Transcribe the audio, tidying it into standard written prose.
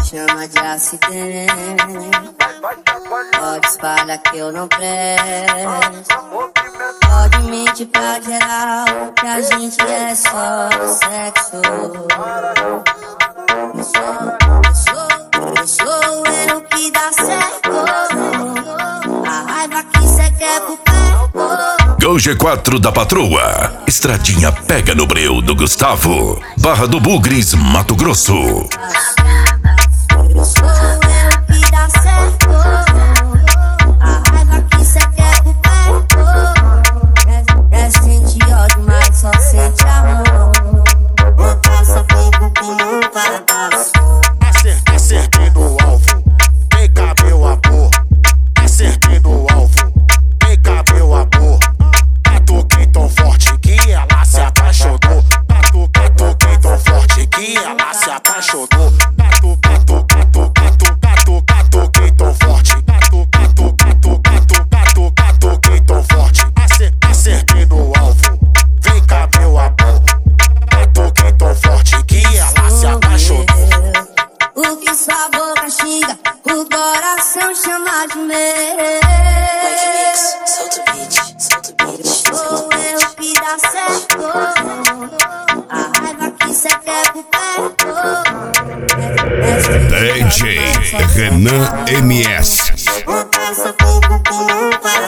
chama de acidente. Pode espalhar que eu não presto. Pode mentir pra geral que a gente é só sexo. Sou eu que dá certo. A raiva que cê quer pro perto. Go G4 da Patroa. Estradinha pega no breu do Gustavo. Barra do Bugres, Mato Grosso. Sou eu que dá certo. A raiva que cê quer pro perto. Quer sentir ódio, mas só sente amor. Botar essa fogo como um parapaço. Acertei no alvo, vem cá meu amor. Acertei no alvo, vem cá meu amor. Catuquei tão forte que ela se apaixonou. Catuquei tão forte que ela se apaixonou. Catuquei tão forte. Catuquei tão forte. Acertei no alvo, vem cá meu amor. Catuquei tão forte que ela se apaixonou. O que sua boca xinga, o coração chama de meu. Solta o beat. Sou eu que dá certo. A raiva que cê quer pro perto. DJ Renan MS. Botar essa fogo como um parapaço.